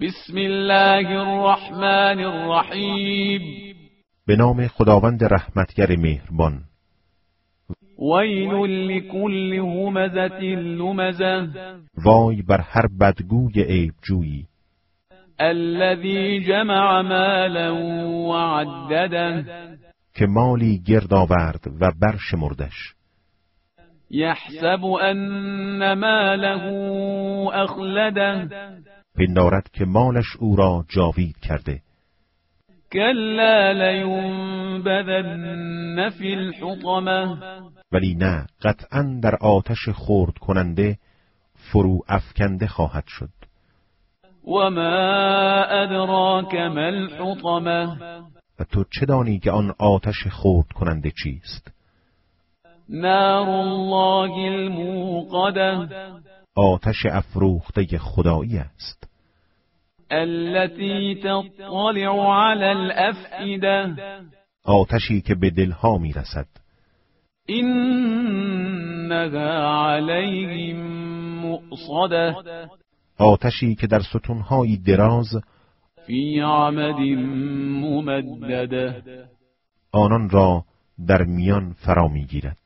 بسم الله الرحمن الرحیم. به نام خداوند رحمتگر مهربان. ویل لکل همزة لمزة. وای بر هر بدگوی عیبجویی. الذی جمع مالا وعدده. که مالی گرد آورد و برشمردش. یحسب ان ماله اخلده. پندارد که مالش او را جاوید کرده. کلا لینبذن فی الحطمه. ولی نه، قطعاً در آتش خرد کننده فرو افکنده خواهد شد. و ما ادراک ما الحطمه. و تو چه دانی که آن آتش خرد کننده چیست؟ نار الله الموقده. آتش افروخته خدایی است. التي تطلع على الافئده. آتشی که به دلها میرسد. انها علیهم مؤصده. آتشی که در ستونهای دراز فی عمد ممدده. آنان را در میان فرا میگیرد.